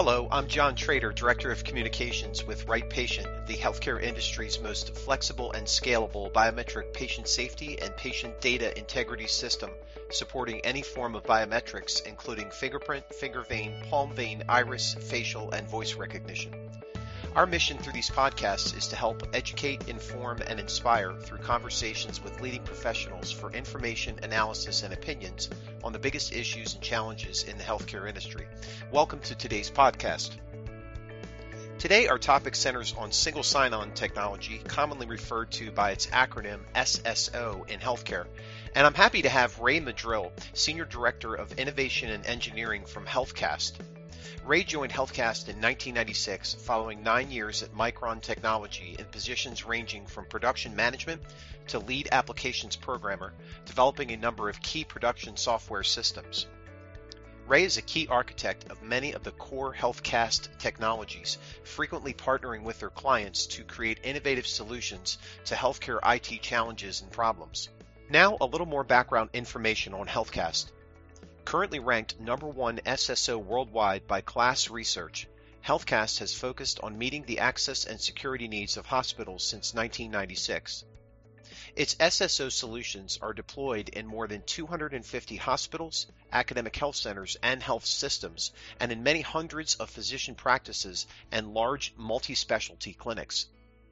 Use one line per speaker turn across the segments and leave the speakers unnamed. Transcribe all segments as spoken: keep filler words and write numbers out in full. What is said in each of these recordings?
Hello, I'm John Trader, Director of Communications with Right Patient, the healthcare industry's most flexible and scalable biometric patient safety and patient data integrity system, supporting any form of biometrics, including fingerprint, finger vein, palm vein, iris, facial, and voice recognition. Our mission through these podcasts is to help educate, inform, and inspire through conversations with leading professionals for information, analysis, and opinions on the biggest issues and challenges in the healthcare industry. Welcome to today's podcast. Today, our topic centers on single sign-on technology, commonly referred to by its acronym S S O in healthcare. And I'm happy to have Ray Madril, Senior Director of Innovation and Engineering from HealthCast. Ray joined HealthCast in nineteen ninety-six following nine years at Micron Technology in positions ranging from production management to lead applications programmer, developing a number of key production software systems. Ray is a key architect of many of the core HealthCast technologies, frequently partnering with their clients to create innovative solutions to healthcare I T challenges and problems. Now, a little more background information on HealthCast. Currently ranked number one S S O worldwide by KLAS Research, HealthCast has focused on meeting the access and security needs of hospitals since nineteen ninety-six. Its S S O solutions are deployed in more than two hundred fifty hospitals, academic health centers, and health systems, and in many hundreds of physician practices and large multi-specialty clinics.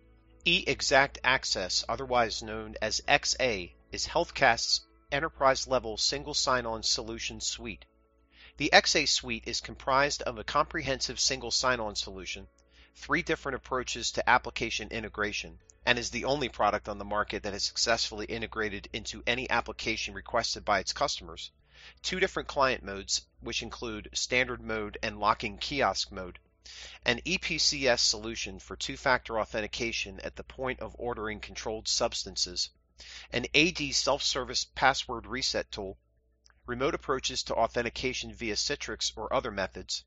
eXact Access, otherwise known as X A, is HealthCast's enterprise-level single sign-on solution suite. The X A suite is comprised of a comprehensive single sign-on solution, three different approaches to application integration, and is the only product on the market that has successfully integrated into any application requested by its customers, two different client modes, which include standard mode and locking kiosk mode, an E P C S solution for two-factor authentication at the point of ordering controlled substances, an A D self-service password reset tool, remote approaches to authentication via Citrix or other methods,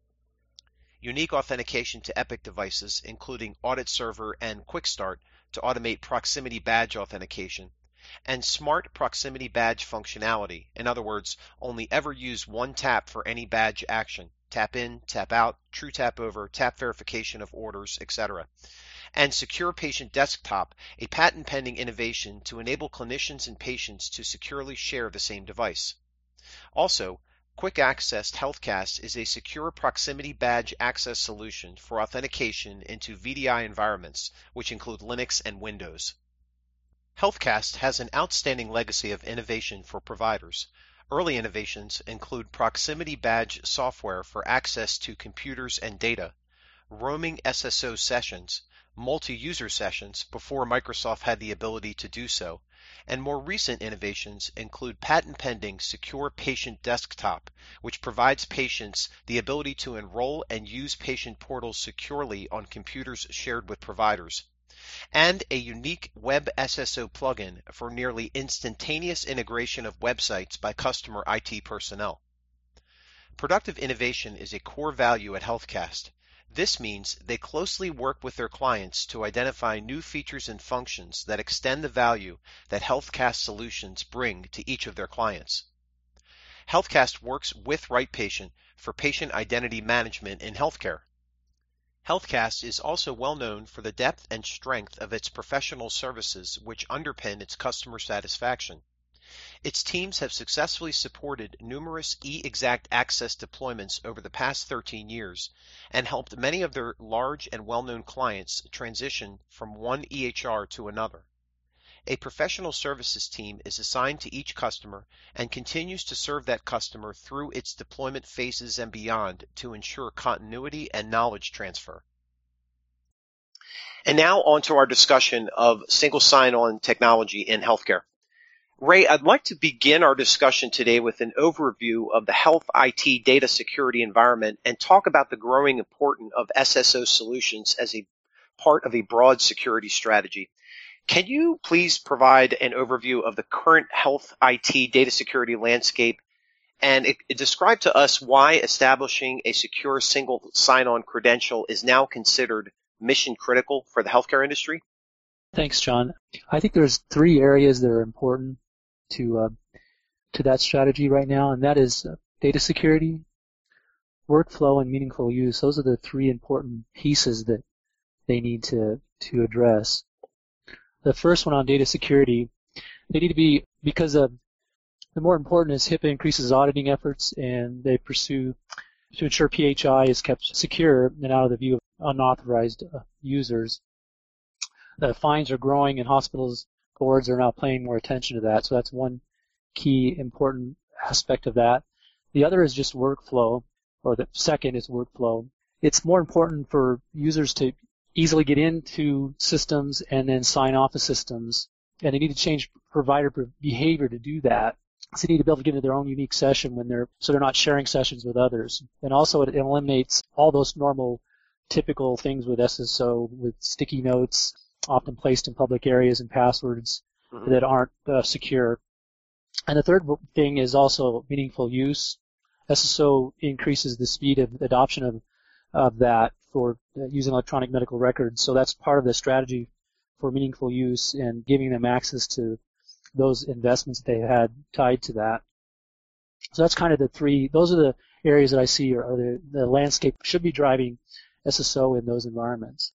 unique authentication to Epic devices, including Audit Server and Quick Start to automate proximity badge authentication, and smart proximity badge functionality. In other words, only ever use one tap for any badge action. Tap in, tap out, true tap over, tap verification of orders, et cetera. And Secure Patient Desktop, a patent-pending innovation to enable clinicians and patients to securely share the same device. Also, Quick Access HealthCast is a secure proximity badge access solution for authentication into V D I environments, which include Linux and Windows. HealthCast has an outstanding legacy of innovation for providers. Early innovations include proximity badge software for access to computers and data, roaming S S O sessions, multi-user sessions before Microsoft had the ability to do so, and more recent innovations include patent-pending Secure Patient Desktop, which provides patients the ability to enroll and use patient portals securely on computers shared with providers, and a unique Web S S O plugin for nearly instantaneous integration of websites by customer I T personnel. Productive innovation is a core value at HealthCast. This means they closely work with their clients to identify new features and functions that extend the value that HealthCast solutions bring to each of their clients. HealthCast works with Right Patient for patient identity management in healthcare. HealthCast is also well known for the depth and strength of its professional services, which underpin its customer satisfaction. Its teams have successfully supported numerous eXact Access deployments over the past thirteen years and helped many of their large and well-known clients transition from one E H R to another. A professional services team is assigned to each customer and continues to serve that customer through its deployment phases and beyond to ensure continuity and knowledge transfer. And now on to our discussion of single sign-on technology in healthcare. Ray, I'd like to begin our discussion today with an overview of the health I T data security environment and talk about the growing importance of S S O solutions as a part of a broad security strategy. Can you please provide an overview of the current health I T data security landscape and it, it describe to us why establishing a secure single sign-on credential is now considered mission critical for the healthcare industry?
Thanks, John. I think there's three areas that are important to uh, to that strategy right now, and that is uh, data security, workflow and meaningful use. Those are the three important pieces that they need to, to address. The first one on data security, they need to be, because of, the more important is HIPAA increases auditing efforts, and they pursue to ensure P H I is kept secure and out of the view of unauthorized uh, users. The fines are growing, and hospitals boards are now paying more attention to that. So that's one key important aspect of that. The other is just workflow, or the second is workflow. It's more important for users to easily get into systems and then sign off of systems, and they need to change provider behavior to do that. So they need to be able to get into their own unique session when they're, so they're not sharing sessions with others. And also it eliminates all those normal, typical things with S S O, with sticky notes, often placed in public areas, and passwords mm-hmm. that aren't uh, secure. And the third thing is also meaningful use. S S O increases the speed of adoption of, of that for uh, using electronic medical records. So that's part of the strategy for meaningful use and giving them access to those investments they had tied to that. So that's kind of the three, those are the areas that I see are, are the, the landscape should be driving S S O in those environments.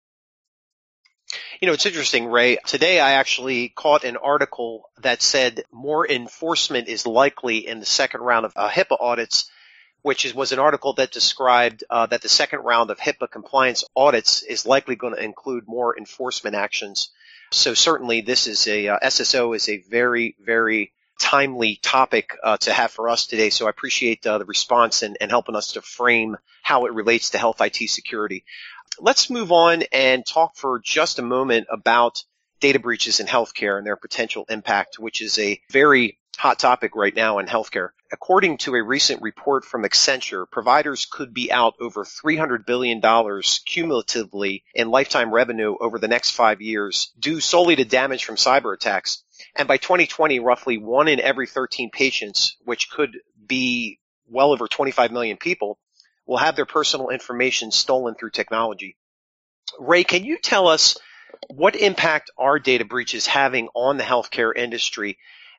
You know, it's interesting, Ray. Today I actually caught an article that said more enforcement is likely in the second round of uh, HIPAA audits, which is, was an article that described uh, that the second round of HIPAA compliance audits is likely going to include more enforcement actions. So certainly this is a, uh, S S O is a very, very timely topic uh, to have for us today. So I appreciate uh, the response and, and helping us to frame how it relates to health I T security. Let's move on and talk for just a moment about data breaches in healthcare and their potential impact, which is a very hot topic right now in healthcare. According to a recent report from Accenture, providers could be out over three hundred billion dollars cumulatively in lifetime revenue over the next five years due solely to damage from cyber attacks. And by twenty twenty, roughly one in every thirteen patients, which could be well over twenty-five million people, will have their personal information stolen through technology. Ray, can you tell us what impact are data breaches having on the healthcare industry,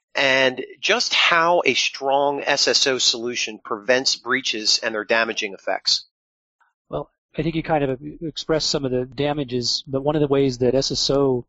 and just how a strong S S O solution prevents breaches and their damaging effects?
Well, I think you kind of expressed some of the damages, but one of the ways that S S O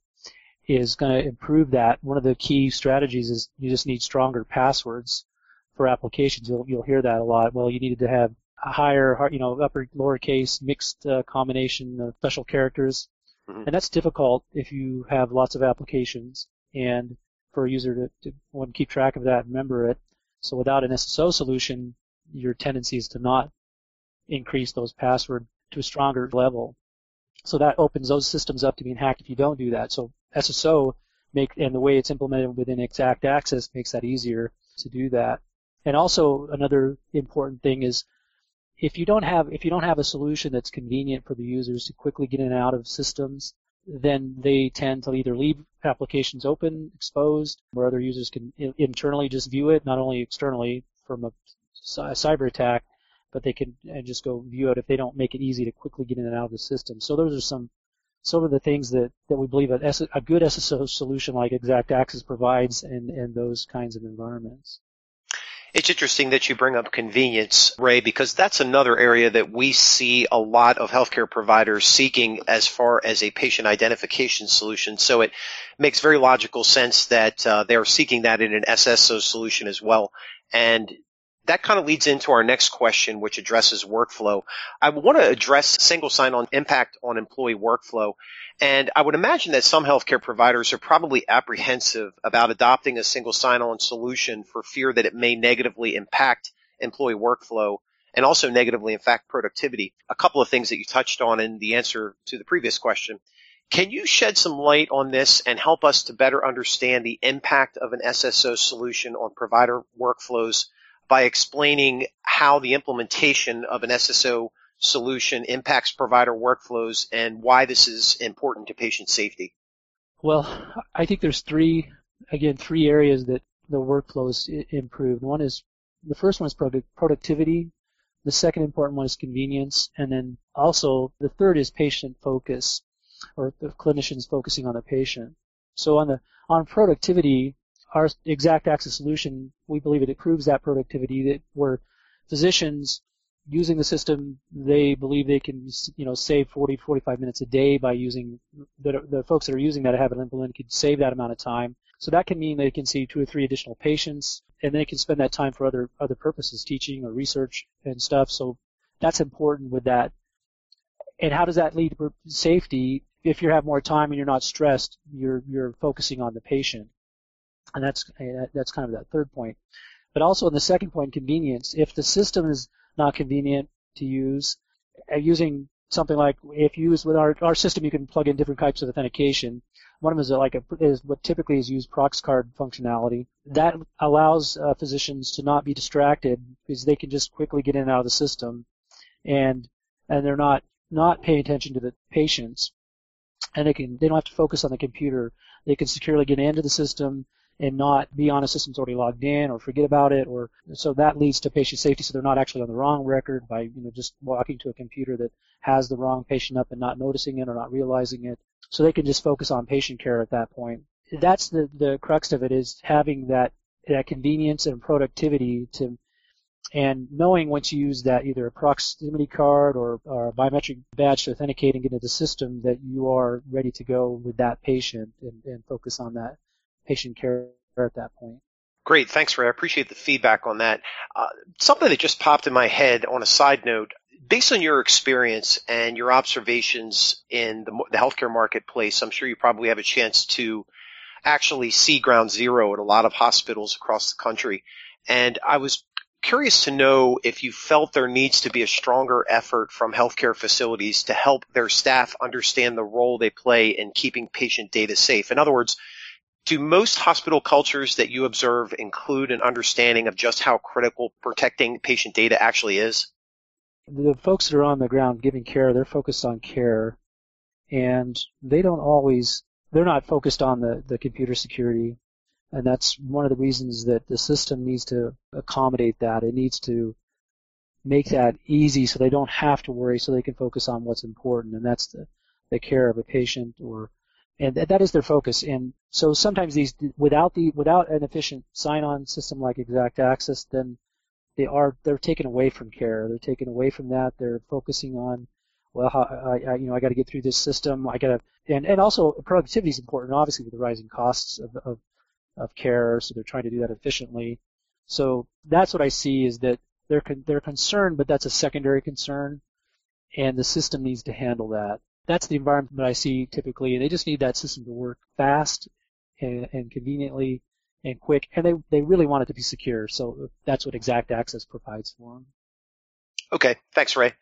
is going to improve that, one of the key strategies is you just need stronger passwords for applications. You'll, you'll hear that a lot. Well, you needed to have a higher, you know, upper, lowercase, mixed uh, combination of special characters. Mm-hmm. And that's difficult if you have lots of applications and for a user to, to want to keep track of that and remember it. So without an S S O solution, your tendency is to not increase those passwords to a stronger level. So that opens those systems up to being hacked if you don't do that. So S S O make, and the way it's implemented within Exact Access makes that easier to do that. And also another important thing is if you don't have, if you don't have a solution that's convenient for the users to quickly get in and out of systems, then they tend to either leave applications open, exposed, where other users can internally just view it, not only externally from a cyber attack, but they can just go view it if they don't make it easy to quickly get in and out of the system. So those are some some of the things that, that we believe a, a good S S O solution like Exact Access provides in, in those kinds of environments.
It's interesting that you bring up convenience, Ray, because that's another area that we see a lot of healthcare providers seeking as far as a patient identification solution. So it makes very logical sense that uh, they're seeking that in an S S O solution as well. And that kind of leads into our next question, which addresses workflow. I want to address single sign-on impact on employee workflow. And I would imagine that some healthcare providers are probably apprehensive about adopting a single sign-on solution for fear that it may negatively impact employee workflow and also negatively impact productivity. A couple of things that you touched on in the answer to the previous question. Can you shed some light on this and help us to better understand the impact of an S S O solution on provider workflows by explaining how the implementation of an S S O solution impacts provider workflows and why this is important to patient safety?
Well, I think there's three, again, three areas that the workflows improve. One is, the first one is productivity. The second important one is convenience. And then also the third is patient focus, or the clinicians focusing on the patient. So on the, on productivity, our Exact Access solution, we believe it improves that productivity, that where physicians using the system, they believe they can, you know, save forty, forty-five minutes a day by using, the, the folks that are using that have it implemented could save that amount of time. So that can mean they can see two or three additional patients, and they can spend that time for other other purposes, teaching or research and stuff. So that's important with that. And how does that lead to safety? If you have more time and you're not stressed, you're you're focusing on the patient, and that's that's kind of that third point. But also in the second point, convenience. If the system is not convenient to use, uh, using something like, if you use with our our system, you can plug in different types of authentication. One of them is like a, is what typically is used ProxCard functionality. That allows uh, physicians to not be distracted because they can just quickly get in and out of the system, and and they're not not paying attention to the patients, and they can they don't have to focus on the computer. They can securely get into the system and not be on a system that's already logged in or forget about it, or so that leads to patient safety. So they're not actually on the wrong record by you know just walking to a computer that has the wrong patient up and not noticing it or not realizing it. So they can just focus on patient care at that point. That's the the crux of it, is having that that convenience and productivity to, and knowing once you use that, either a proximity card or, or a biometric badge to authenticate and get into the system, that you are ready to go with that patient and, and focus on that patient care at that point.
Great. Thanks, Ray. I appreciate the feedback on that. Uh, something that just popped in my head on a side note, based on your experience and your observations in the, the healthcare marketplace, I'm sure you probably have a chance to actually see ground zero at a lot of hospitals across the country. And I was curious to know if you felt there needs to be a stronger effort from healthcare facilities to help their staff understand the role they play in keeping patient data safe. In other words, do most hospital cultures that you observe include an understanding of just how critical protecting patient data actually is?
The folks that are on the ground giving care, they're focused on care, and they don't always, they're not focused on the, the computer security, and that's one of the reasons that the system needs to accommodate that. It needs to make that easy so they don't have to worry, so they can focus on what's important, and that's the, the care of a patient, or and that is their focus. And so sometimes these, without the without an efficient sign-on system like Exact Access, then they are they're taken away from care. They're taken away from that. They're focusing on, well, how, I, I you know I got to get through this system. I got to, and and also productivity is important, obviously, with the rising costs of, of of care. So they're trying to do that efficiently. So that's what I see, is that they're con- they're concerned, but that's a secondary concern, and the system needs to handle that. That's the environment that I see typically, and they just need that system to work fast and, and conveniently and quick, and they they really want it to be secure. So that's what Exact Access provides for them.
Okay, thanks, Ray.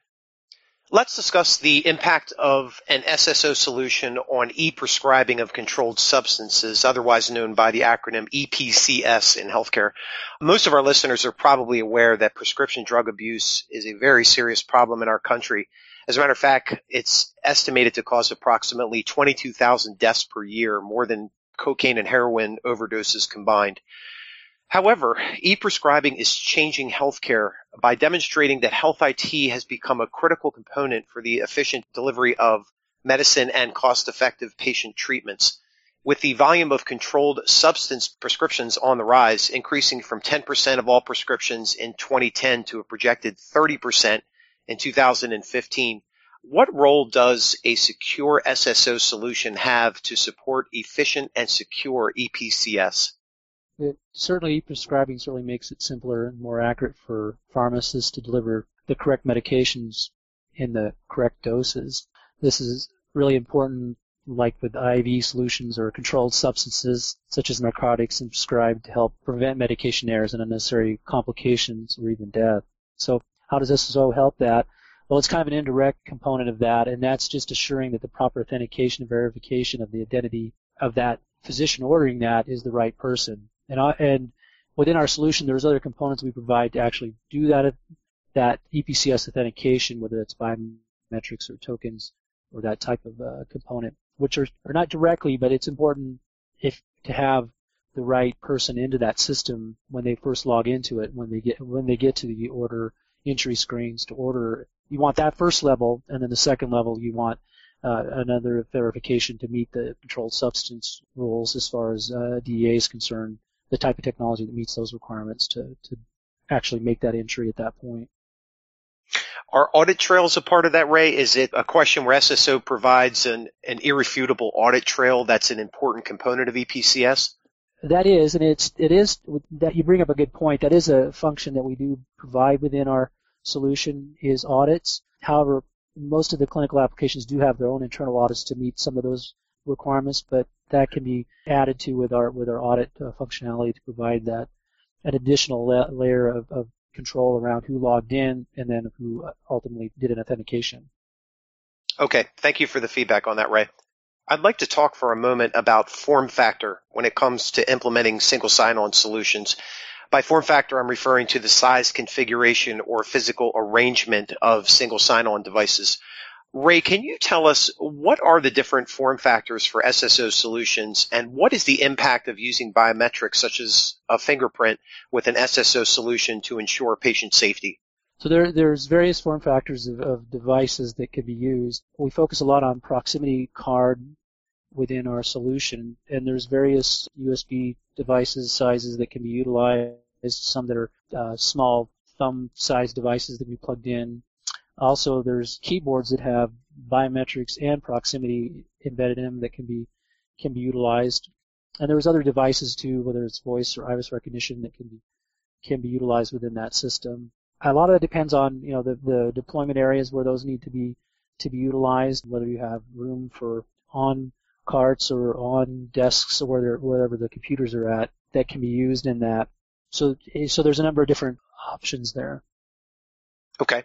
Let's discuss the impact of an S S O solution on e-prescribing of controlled substances, otherwise known by the acronym E P C S in healthcare. Most of our listeners are probably aware that prescription drug abuse is a very serious problem in our country. As a matter of fact, it's estimated to cause approximately twenty-two thousand deaths per year, more than cocaine and heroin overdoses combined. However, e-prescribing is changing healthcare by demonstrating that health I T has become a critical component for the efficient delivery of medicine and cost-effective patient treatments. With the volume of controlled substance prescriptions on the rise, increasing from ten percent of all prescriptions in twenty ten to a projected thirty percent in two thousand fifteen, what role does a secure S S O solution have to support efficient and secure E P C S?
It, certainly, e-prescribing certainly makes it simpler and more accurate for pharmacists to deliver the correct medications in the correct doses. This is really important, like with I V solutions or controlled substances, such as narcotics, and prescribed to help prevent medication errors and unnecessary complications or even death. So how does S S O help that? Well, it's kind of an indirect component of that, and that's just assuring that the proper authentication and verification of the identity of that physician ordering that is the right person. And, uh, and within our solution, there's other components we provide to actually do that that E P C S authentication, whether it's biometrics or tokens or that type of uh, component, which are, are not directly, but it's important if to have the right person into that system when they first log into it, when they get when they get to the order entry screens to order. You want that first level, and then the second level you want uh, another verification to meet the controlled substance rules as far as uh, D E A is concerned, the type of technology that meets those requirements to, to actually make that entry at that point.
Are audit trails a part of that, Ray? Is it a question where S S O provides an, an irrefutable audit trail that's an important component of E P C S?
That is, and it's it is that you bring up a good point. That is a function that we do provide within our solution is audits. However, most of the clinical applications do have their own internal audits to meet some of those requirements, but that can be added to with our with our audit uh, functionality to provide that an additional la- layer of, of control around who logged in and then who ultimately did an authentication.
Okay, thank you for the feedback on that, Ray. I'd like to talk for a moment about form factor when it comes to implementing single sign-on solutions. By form factor, I'm referring to the size, configuration, or physical arrangement of single sign-on devices. Ray, can you tell us what are the different form factors for S S O solutions, and what is the impact of using biometrics such as a fingerprint with an S S O solution to ensure patient safety?
So there, there's various form factors of, of devices that can be used. We focus a lot on proximity card within our solution, and there's various U S B devices sizes that can be utilized, some that are uh, small thumb-sized devices that can be plugged in. Also, there's keyboards that have biometrics and proximity embedded in them that can be can be utilized. And there's other devices too, whether it's voice or iris recognition, that can be can be utilized within that system. A lot of it depends on you know the, the deployment areas where those need to be to be utilized, whether you have room for on carts or on desks or where wherever the computers are at that can be used in that. So so there's a number of different options there.
Okay.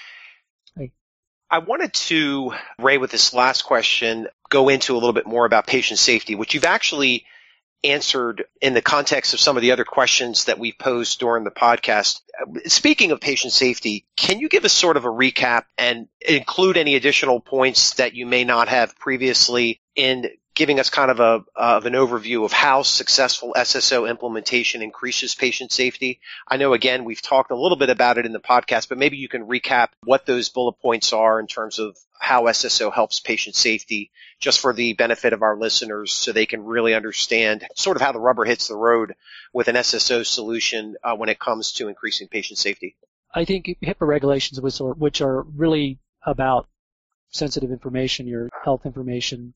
I wanted to, Ray, with this last question, go into a little bit more about patient safety, which you've actually answered in the context of some of the other questions that we've posed during the podcast. Speaking of patient safety, can you give us sort of a recap and include any additional points that you may not have previously in giving us kind of a of an overview of how successful S S O implementation increases patient safety? I know, again, we've talked a little bit about it in the podcast, but maybe you can recap what those bullet points are in terms of how S S O helps patient safety, just for the benefit of our listeners so they can really understand sort of how the rubber hits the road with an S S O solution uh, when it comes to increasing patient safety.
I think HIPAA regulations, which are, which are really about sensitive information, your health information,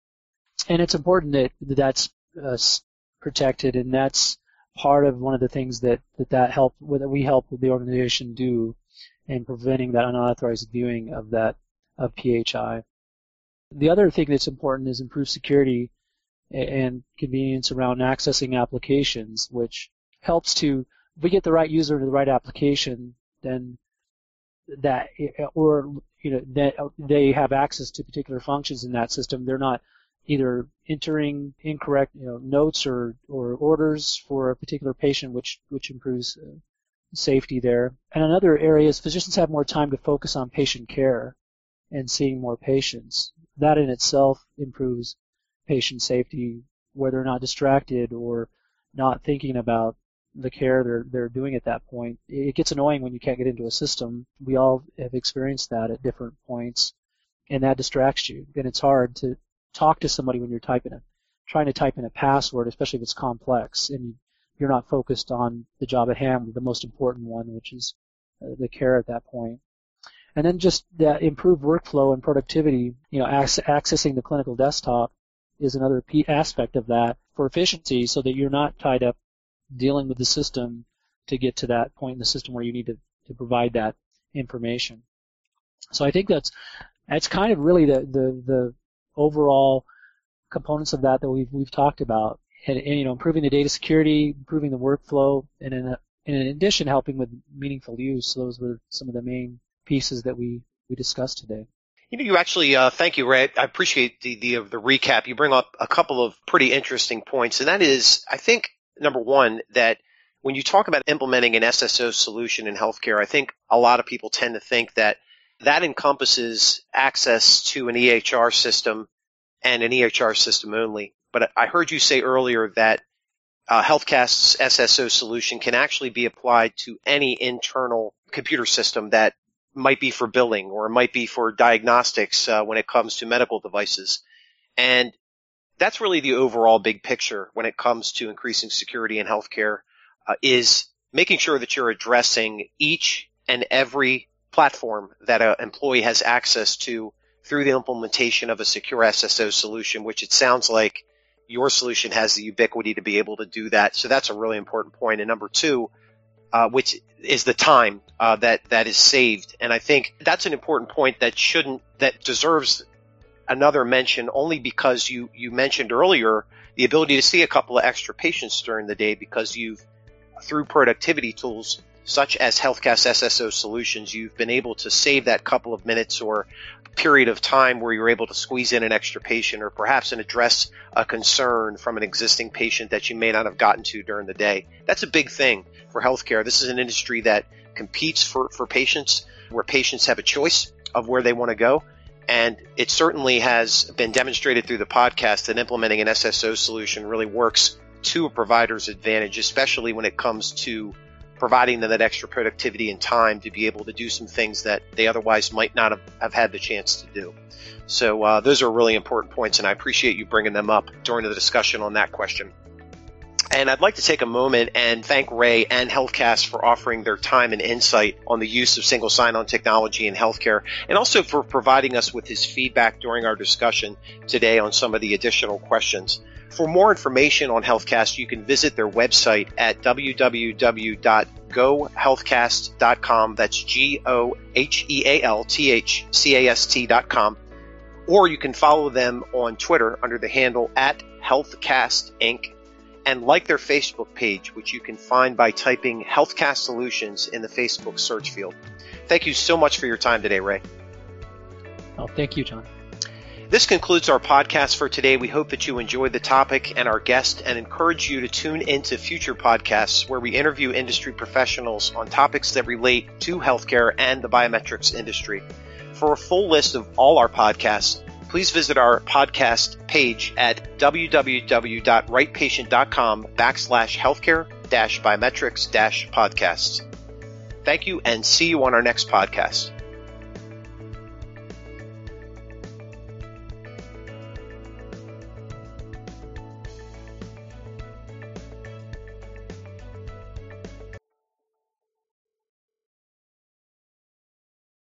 and it's important that that's uh, protected, and that's part of one of the things that that, that help that we help with the organization do in preventing that unauthorized viewing of that of P H I. The other thing that's important is improved security and convenience around accessing applications, which helps to, if we get the right user to the right application, then that, or you know, that they have access to particular functions in that system. They're not either entering incorrect, you know, notes or, or orders for a particular patient, which which improves uh, safety there. And another area is physicians have more time to focus on patient care and seeing more patients. That in itself improves patient safety, where they're not distracted or not thinking about the care they're they're doing at that point. It gets annoying when you can't get into a system. We all have experienced that at different points, and that distracts you. And it's hard to talk to somebody when you're typing it, trying to type in a password, especially if it's complex and you're not focused on the job at hand, the most important one, which is the care at that point. And then just that improved workflow and productivity, you know, ac- accessing the clinical desktop is another p- aspect of that for efficiency, so that you're not tied up dealing with the system to get to that point in the system where you need to, to provide that information. So I think that's that's kind of really the the, the overall components of that that we've we've talked about, and, and you know, improving the data security, improving the workflow, and in, a, and in addition, helping with meaningful use. Those were some of the main pieces that we we discussed today.
You know, you actually, uh, thank you, Ray. I appreciate the, the the recap. You bring up a couple of pretty interesting points, and that is, I think, number one, that when you talk about implementing an S S O solution in healthcare, I think a lot of people tend to think that that encompasses access to an E H R system and an E H R system only. But I heard you say earlier that uh, HealthCast's S S O solution can actually be applied to any internal computer system that might be for billing or it might be for diagnostics uh, when it comes to medical devices. And that's really the overall big picture when it comes to increasing security in healthcare, uh, is making sure that you're addressing each and every platform that an employee has access to through the implementation of a secure S S O solution, which it sounds like your solution has the ubiquity to be able to do that. So that's a really important point. And number two, uh, which is the time uh, that that is saved. And I think that's an important point that shouldn't, that deserves another mention, only because you you mentioned earlier the ability to see a couple of extra patients during the day because you've, through productivity tools such as HealthCast S S O solutions, you've been able to save that couple of minutes or period of time where you're able to squeeze in an extra patient or perhaps an address a concern from an existing patient that you may not have gotten to during the day. That's a big thing for healthcare. This is an industry that competes for, for patients, where patients have a choice of where they want to go. And it certainly has been demonstrated through the podcast that implementing an S S O solution really works to a provider's advantage, especially when it comes to providing them that extra productivity and time to be able to do some things that they otherwise might not have, have had the chance to do. So uh, those are really important points, and I appreciate you bringing them up during the discussion on that question. And I'd like to take a moment and thank Ray and HealthCast for offering their time and insight on the use of single sign-on technology in healthcare, and also for providing us with his feedback during our discussion today on some of the additional questions. For more information on HealthCast, you can visit their website at w w w dot go healthcast dot com. That's G O H E A L T H C A S T dot com. Or you can follow them on Twitter under the handle at HealthCast Incorporated, and like their Facebook page, which you can find by typing HealthCast Solutions in the Facebook search field. Thank you so much for your time today, Ray.
Oh, thank you, John.
This concludes our podcast for today. We hope that you enjoyed the topic and our guest, and encourage you to tune into future podcasts where we interview industry professionals on topics that relate to healthcare and the biometrics industry. For a full list of all our podcasts, please visit our podcast page at w w w dot right patient dot com backslash healthcare dash biometrics dash podcasts. Thank you, and see you on our next podcast.